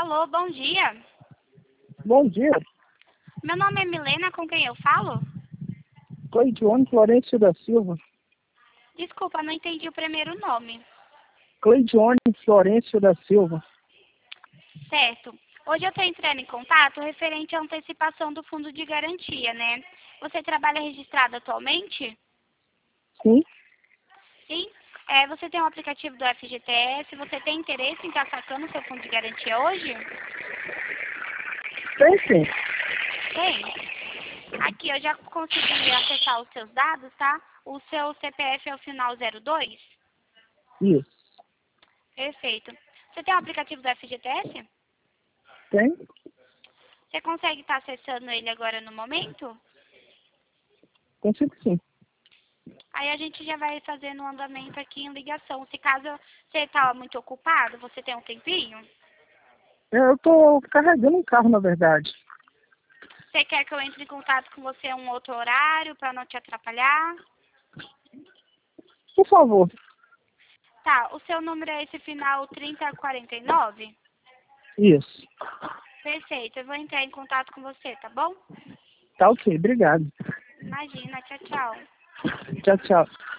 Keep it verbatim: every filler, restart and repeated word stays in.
Alô, bom dia. Bom dia. Meu nome é Milena, com quem eu falo? Cleidione Florencio da Silva. Desculpa, não entendi o primeiro nome. Cleidione Florencio da Silva. Certo. Hoje eu estou entrando em contato referente à antecipação do fundo de garantia, né? Você trabalha registrado atualmente? Sim, Sim. É, você tem um aplicativo do F G T S, você tem interesse em estar sacando o seu fundo de garantia hoje? tem sim. Tem. Aqui, eu já consegui acessar os seus dados, tá? O seu C P F é o final zero dois? Isso. Perfeito. Você tem um aplicativo do F G T S? Tem? Você consegue estar acessando ele agora no momento? Consigo sim. Aí a gente já vai fazendo um andamento aqui em ligação. Se caso você está muito ocupado, você tem um tempinho? É, Eu tô carregando um carro, na verdade. Você quer que eu entre em contato com você em um outro horário para não te atrapalhar? Por favor. Tá, o seu número é esse final trinta e quarenta e nove? Isso. Perfeito, eu vou entrar em contato com você, tá bom? Tá ok, obrigado. Imagina, tchau, tchau. Tchau, tchau.